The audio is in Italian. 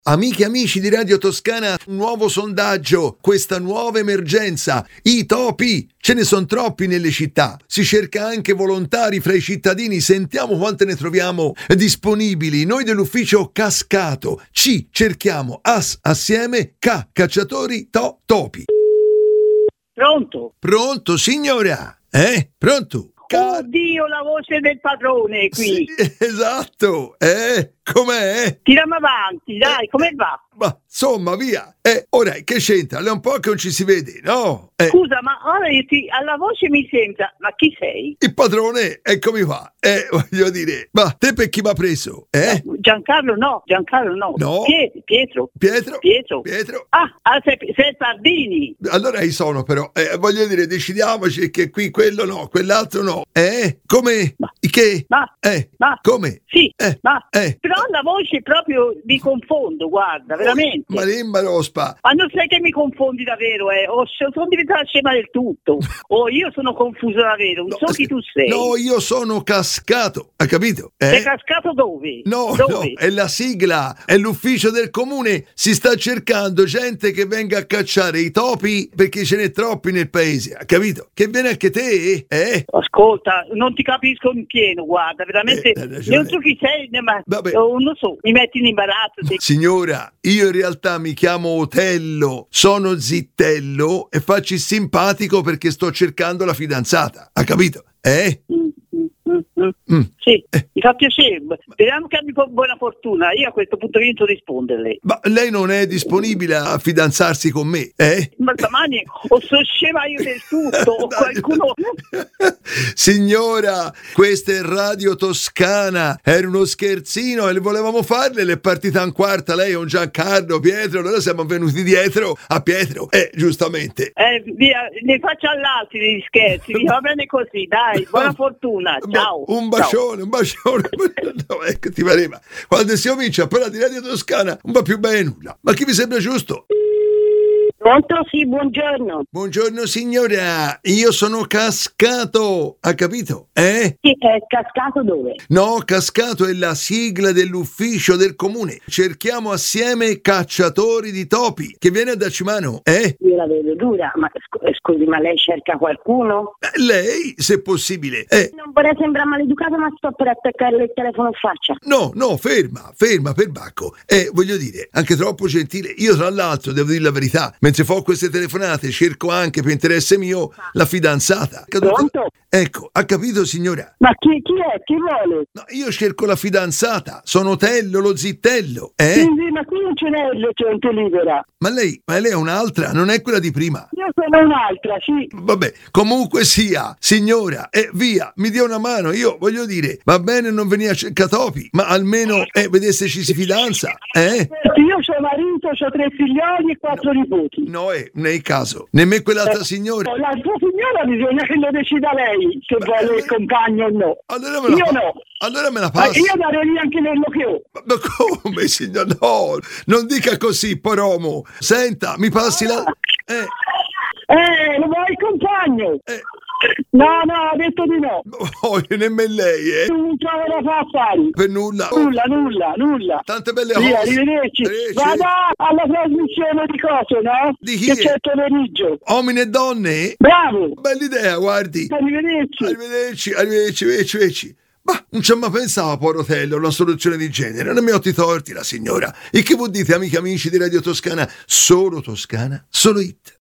Amiche e amici di Radio Toscana, un nuovo sondaggio, questa nuova emergenza, i topi, ce ne sono troppi nelle città, si cerca anche volontari fra i cittadini, sentiamo quante ne troviamo disponibili, noi dell'ufficio Cascato, C, cerchiamo assieme, cacciatori, topi. Pronto? Pronto, signora? Pronto? Oddio, la voce del padrone qui. Sì, esatto, com'è? Tiriamo avanti, dai, come va? Ma insomma, via. Ora, che c'entra? È un po' che non ci si vede, no? Scusa, ma ora alla voce mi sembra, ma chi sei? Il padrone, eccomi qua. Voglio dire, ma te per chi m'ha preso? Giancarlo no. No. Pietro. Sei Pardini. Allora io sono però, voglio dire, decidiamoci che qui quello no, quell'altro no. Come? Che? Come? Sì, però la voce proprio mi confondo, guarda, veramente. Ma l'imbarospa. Ma non sai che mi confondi davvero, sono diventata scema del tutto. Io sono confuso davvero, non so chi tu sei. No, io sono cascato, hai capito? Sei cascato dove? No, è la sigla, è l'ufficio del comune, si sta cercando gente che venga a cacciare i topi perché ce n'è troppi nel paese, hai capito? Che viene anche te, Ascolta, non ti capisco in pieno, guarda, veramente, non so chi sei, ma non so, mi metti in imbarazzo. Signora, io in realtà mi chiamo Otello, sono zittello e faccio il simpatico perché sto cercando la fidanzata, ha capito? Sì, mi fa piacere. Speriamo che abbia buona fortuna. Io a questo punto inizio a risponderle. Ma lei non è disponibile a fidanzarsi con me, Ma domani o sono scema io del tutto o qualcuno. Signora, questa è Radio Toscana, era uno scherzino e le volevamo farle, le è partita in quarta lei è un Giancarlo, Pietro, allora siamo venuti dietro a Pietro, giustamente. Via, ne faccio all'altro gli scherzi, va bene così, dai, buona fortuna, ciao. Un bacione. No, ecco, ti pareva. Quando si comincia a parlare di Radio Toscana non va più bene nulla. Ma chi vi sembra giusto? Pronto? Sì, buongiorno. Buongiorno signora, io sono Cascato, ha capito? Sì, Cascato dove? No, Cascato è la sigla dell'ufficio del comune. Cerchiamo assieme cacciatori di topi. Che viene a darci mano? Io la vedo dura, ma scusi, ma lei cerca qualcuno? Lei, se possibile. Non vorrei sembrare maleducato, ma sto per attaccare il telefono in faccia. No, ferma, per bacco. Voglio dire, anche troppo gentile. Io tra l'altro devo dire la verità. Mentre fo queste telefonate cerco anche per interesse mio la fidanzata. Pronto? Ecco, ha capito signora? Ma chi è? Chi vuole? No, io cerco la fidanzata, sono Tello, lo zittello, Sì, ma qui non ce n'è gente libera. Ma lei è un'altra, non è quella di prima. Io sono un'altra, sì. Vabbè, comunque sia, signora, via, mi dia una mano, io voglio dire, va bene non venire a cercatopi, ma almeno, vedesse ci si fidanza, Io ho marito, ho 3 figlioli e 4 nipoti. No, non è il caso, nemmeno quell'altra signora. La sua signora bisogna che lo decida lei, se vuole il compagno o no. Allora me la passi. Io darò lì anche quello che ho. Ma come, signor? No, non dica così, poromo. Senta, mi passi la... Lo vuoi il compagno? No, ha detto di no. Nemmeno lei, Non trovo da fare affari. Per nulla. Nulla. Tante belle Sì, cose. arrivederci. Vada alla trasmissione di cose, no? Di chi? Che c'è il pomeriggio. Uomini e donne? Bravo. Bella idea, guardi. Arrivederci. Ma non ci ha mai pensato, Porotello, una soluzione di genere. Non mi ho torti la signora. E che vuol dite, amiche e amici di Radio Toscana? Solo Toscana, solo hit.